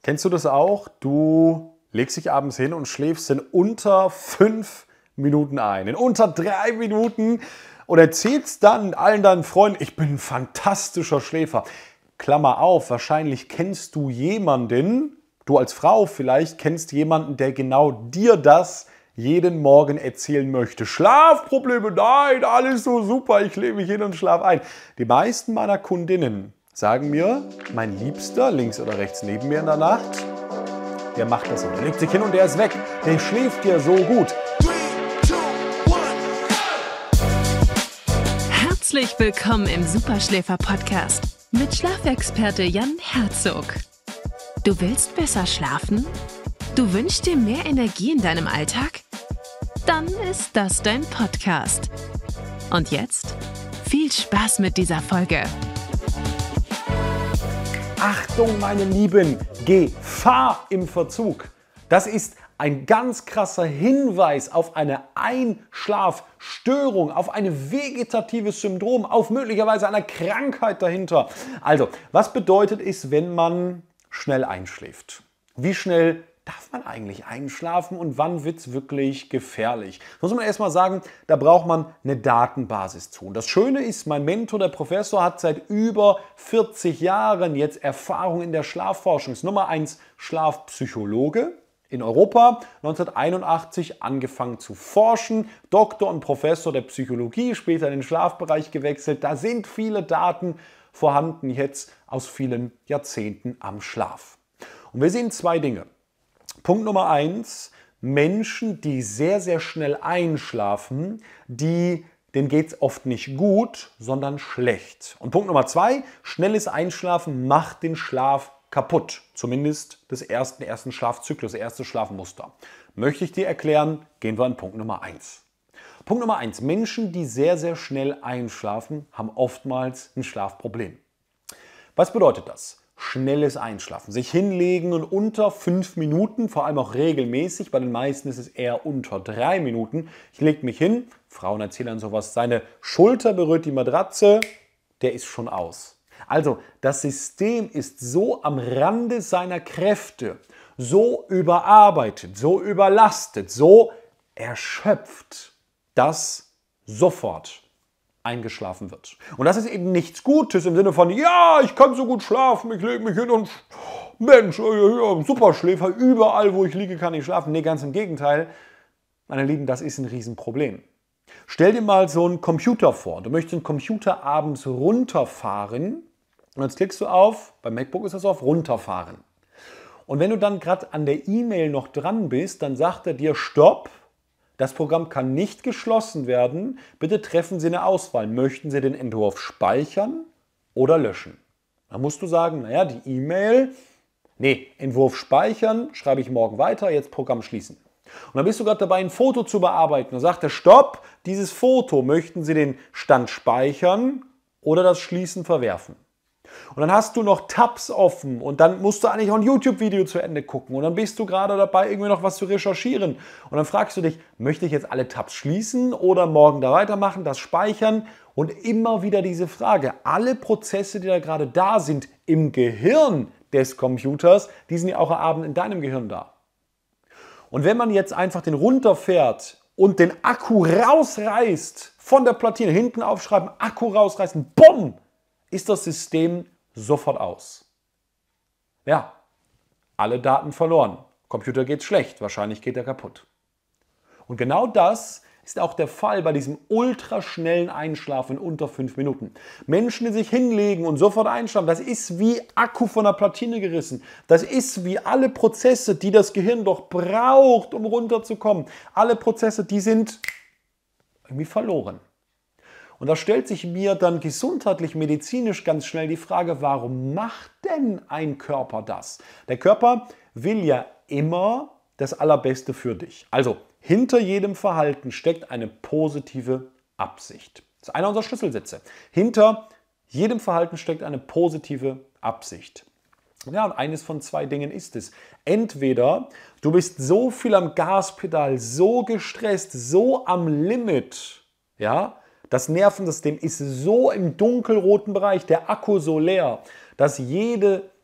Kennst du das auch? Du legst dich abends hin und schläfst in unter 5 Minuten ein. In unter 3 Minuten und erzählst dann allen deinen Freunden, ich bin ein fantastischer Schläfer. Klammer auf, wahrscheinlich kennst du jemanden, du als Frau vielleicht kennst jemanden, der genau dir das jeden Morgen erzählen möchte. Schlafprobleme, nein, alles so super, ich lege mich hin und schlafe ein. Die meisten meiner Kundinnen sagen mir, mein Liebster, links oder rechts neben mir in der Nacht, der macht das so. Der legt sich hin und der ist weg. Der schläft ja so gut. Herzlich willkommen im Superschläfer-Podcast mit Schlafexperte Jan Herzog. Du willst besser schlafen? Du wünschst dir mehr Energie in deinem Alltag? Dann ist das dein Podcast. Und jetzt viel Spaß mit dieser Folge. Achtung, meine Lieben, Gefahr im Verzug. Das ist ein ganz krasser Hinweis auf eine Einschlafstörung, auf ein vegetatives Syndrom, auf möglicherweise eine Krankheit dahinter. Also, was bedeutet es, wenn man schnell einschläft? Wie schnell darf man eigentlich einschlafen und wann wird es wirklich gefährlich? Muss man erstmal sagen, da braucht man eine Datenbasis zu. Und das Schöne ist, mein Mentor, der Professor, hat seit über 40 Jahren jetzt Erfahrung in der Schlafforschung. Ist Nummer 1 Schlafpsychologe in Europa, 1981 angefangen zu forschen, Doktor und Professor der Psychologie, später in den Schlafbereich gewechselt. Da sind viele Daten vorhanden jetzt aus vielen Jahrzehnten am Schlaf. Und wir sehen zwei Dinge. Punkt Nummer 1, Menschen, die sehr, sehr schnell einschlafen, denen geht es oft nicht gut, sondern schlecht. Und Punkt Nummer 2, schnelles Einschlafen macht den Schlaf kaputt. Zumindest des ersten Schlafzyklus, das erste Schlafmuster. Möchte ich dir erklären, gehen wir an Punkt Nummer 1. Punkt Nummer 1, Menschen, die sehr, sehr schnell einschlafen, haben oftmals ein Schlafproblem. Was bedeutet das? Schnelles Einschlafen. Sich hinlegen und unter 5 Minuten, vor allem auch regelmäßig, bei den meisten ist es eher unter 3 Minuten. Ich lege mich hin, Frauen erzählen dann sowas, seine Schulter berührt die Matratze, der ist schon aus. Also das System ist so am Rande seiner Kräfte, so überarbeitet, so überlastet, so erschöpft, dass sofort eingeschlafen wird. Und das ist eben nichts Gutes im Sinne von, ja, ich kann so gut schlafen, ich lege mich hin und Mensch, Superschläfer, überall wo ich liege kann ich schlafen. Nee, ganz im Gegenteil. Meine Lieben, das ist ein Riesenproblem. Stell dir mal so einen Computer vor. Du möchtest den Computer abends runterfahren und jetzt klickst du auf, beim MacBook ist das auf runterfahren. Und wenn du dann gerade an der E-Mail noch dran bist, dann sagt er dir, stopp. Das Programm kann nicht geschlossen werden. Bitte treffen Sie eine Auswahl. Möchten Sie den Entwurf speichern oder löschen? Dann musst du sagen, naja, die E-Mail, Entwurf speichern, schreibe ich morgen weiter, jetzt Programm schließen. Und dann bist du gerade dabei, ein Foto zu bearbeiten. Dann sagt er, stopp, dieses Foto, möchten Sie den Stand speichern oder das Schließen verwerfen? Und dann hast du noch Tabs offen und dann musst du eigentlich noch ein YouTube-Video zu Ende gucken und dann bist du gerade dabei, irgendwie noch was zu recherchieren. Und dann fragst du dich, möchte ich jetzt alle Tabs schließen oder morgen da weitermachen, das speichern? Und immer wieder diese Frage, alle Prozesse, die da gerade da sind im Gehirn des Computers, die sind ja auch am Abend in deinem Gehirn da. Und wenn man jetzt einfach den runterfährt und den Akku rausreißt, von der Platine hinten aufschreiben, Akku rausreißen, bumm! Ist das System sofort aus. Ja, alle Daten verloren. Computer geht schlecht, wahrscheinlich geht er kaputt. Und genau das ist auch der Fall bei diesem ultraschnellen Einschlafen in unter 5 Minuten. Menschen, die sich hinlegen und sofort einschlafen, das ist wie Akku von der Platine gerissen. Das ist wie alle Prozesse, die das Gehirn doch braucht, um runterzukommen. Alle Prozesse, die sind irgendwie verloren. Und da stellt sich mir dann gesundheitlich, medizinisch ganz schnell die Frage, warum macht denn ein Körper das? Der Körper will ja immer das Allerbeste für dich. Also hinter jedem Verhalten steckt eine positive Absicht. Das ist einer unserer Schlüsselsätze. Hinter jedem Verhalten steckt eine positive Absicht. Ja, und eines von zwei Dingen ist es. Entweder du bist so viel am Gaspedal, so gestresst, so am Limit, ja, das Nervensystem ist so im dunkelroten Bereich, der Akku so leer, dass jede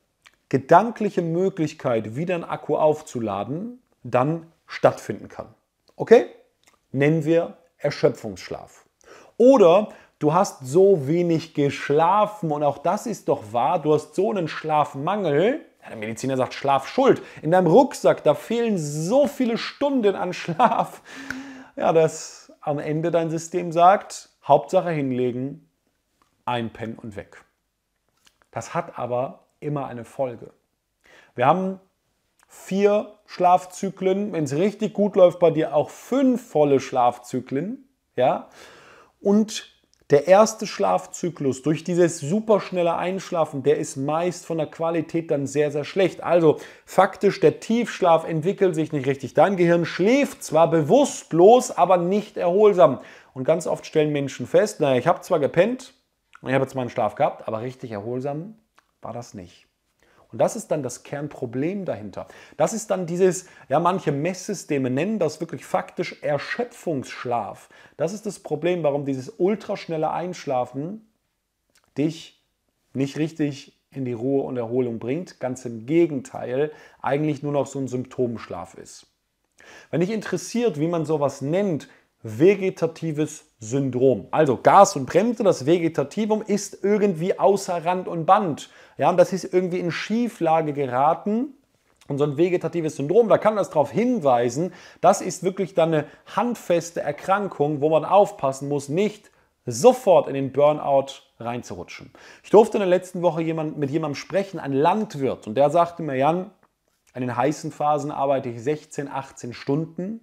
gedankliche Möglichkeit, wieder einen Akku aufzuladen, dann stattfinden kann. Okay? Nennen wir Erschöpfungsschlaf. Oder du hast so wenig geschlafen und auch das ist doch wahr, du hast so einen Schlafmangel. Ja, der Mediziner sagt Schlafschuld. In deinem Rucksack, da fehlen so viele Stunden an Schlaf, ja, dass am Ende dein System sagt, Hauptsache hinlegen, einpennen und weg. Das hat aber immer eine Folge. Wir haben 4 Schlafzyklen, wenn es richtig gut läuft bei dir auch 5 volle Schlafzyklen. Ja? Und der erste Schlafzyklus durch dieses superschnelle Einschlafen, der ist meist von der Qualität dann sehr, sehr schlecht. Also faktisch, der Tiefschlaf entwickelt sich nicht richtig. Dein Gehirn schläft zwar bewusstlos, aber nicht erholsam. Und ganz oft stellen Menschen fest, naja, ich habe zwar gepennt und ich habe jetzt meinen Schlaf gehabt, aber richtig erholsam war das nicht. Und das ist dann das Kernproblem dahinter. Das ist dann dieses, ja, manche Messsysteme nennen das wirklich faktisch Erschöpfungsschlaf. Das ist das Problem, warum dieses ultraschnelle Einschlafen dich nicht richtig in die Ruhe und Erholung bringt. Ganz im Gegenteil, eigentlich nur noch so ein Symptomschlaf ist. Wenn dich interessiert, wie man sowas nennt, vegetatives Syndrom. Also Gas und Bremse, das Vegetativum ist irgendwie außer Rand und Band. Ja, und das ist irgendwie in Schieflage geraten. Und so ein vegetatives Syndrom, da kann das darauf hinweisen, das ist wirklich dann eine handfeste Erkrankung, wo man aufpassen muss, nicht sofort in den Burnout reinzurutschen. Ich durfte in der letzten Woche mit jemandem sprechen, ein Landwirt, und der sagte mir, Jan, in den heißen Phasen arbeite ich 16, 18 Stunden.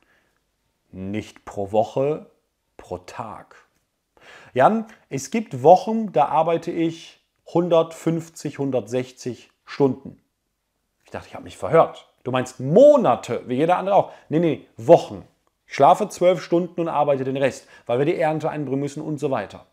Nicht pro Woche, pro Tag. Jan, es gibt Wochen, da arbeite ich 150, 160 Stunden. Ich dachte, ich habe mich verhört. Du meinst Monate, wie jeder andere auch. Nee, Wochen. Ich schlafe 12 Stunden und arbeite den Rest, weil wir die Ernte einbringen müssen und so weiter.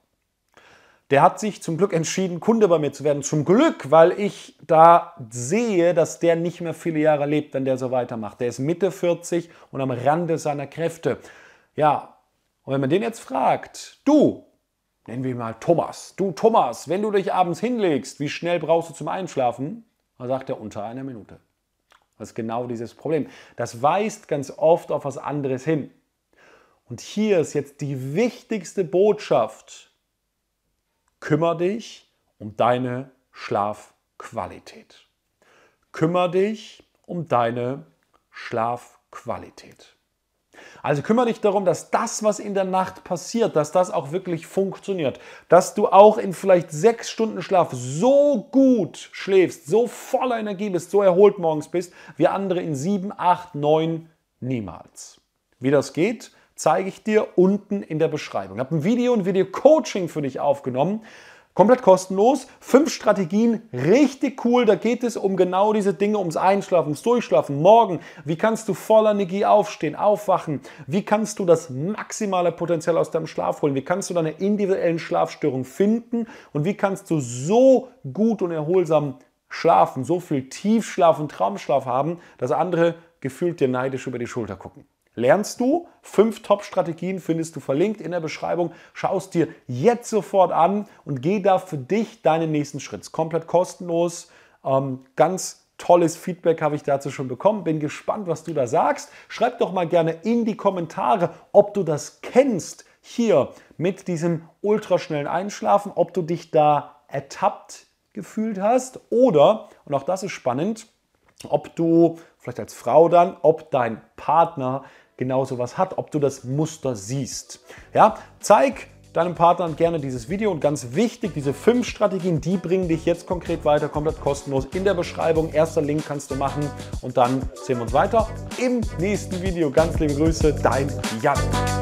Der hat sich zum Glück entschieden, Kunde bei mir zu werden. Zum Glück, weil ich da sehe, dass der nicht mehr viele Jahre lebt, wenn der so weitermacht. Der ist Mitte 40 und am Rande seiner Kräfte. Ja, und wenn man den jetzt fragt, du, nennen wir ihn mal Thomas. Du Thomas, wenn du dich abends hinlegst, wie schnell brauchst du zum Einschlafen? Dann sagt er unter 1 Minute. Das ist genau dieses Problem. Das weist ganz oft auf was anderes hin. Und hier ist jetzt die wichtigste Botschaft. Kümmere dich um deine Schlafqualität. Kümmere dich um deine Schlafqualität. Also kümmere dich darum, dass das, was in der Nacht passiert, dass das auch wirklich funktioniert. Dass du auch in vielleicht 6 Stunden Schlaf so gut schläfst, so voller Energie bist, so erholt morgens bist, wie andere in 7, 8, 9 niemals. Wie das geht, zeige ich dir unten in der Beschreibung. Ich habe ein Video-Coaching für dich aufgenommen. Komplett kostenlos, 5 Strategien, richtig cool, da geht es um genau diese Dinge, ums Einschlafen, ums Durchschlafen, morgen, wie kannst du voller Energie aufstehen, aufwachen, wie kannst du das maximale Potenzial aus deinem Schlaf holen, wie kannst du deine individuellen Schlafstörungen finden und wie kannst du so gut und erholsam schlafen, so viel Tiefschlaf und Traumschlaf haben, dass andere gefühlt dir neidisch über die Schulter gucken. Lernst du, 5 Top-Strategien findest du verlinkt in der Beschreibung. Schau es dir jetzt sofort an und geh da für dich deinen nächsten Schritt. Ist komplett kostenlos. Ganz tolles Feedback habe ich dazu schon bekommen. Bin gespannt, was du da sagst. Schreib doch mal gerne in die Kommentare, ob du das kennst hier mit diesem ultraschnellen Einschlafen, ob du dich da ertappt gefühlt hast oder, und auch das ist spannend, ob du vielleicht als Frau dann, ob dein Partner genau sowas hat, ob du das Muster siehst. Ja, zeig deinem Partner gerne dieses Video und ganz wichtig, diese 5 Strategien, die bringen dich jetzt konkret weiter, komplett kostenlos in der Beschreibung. Erster Link kannst du machen und dann sehen wir uns weiter im nächsten Video. Ganz liebe Grüße, dein Jan.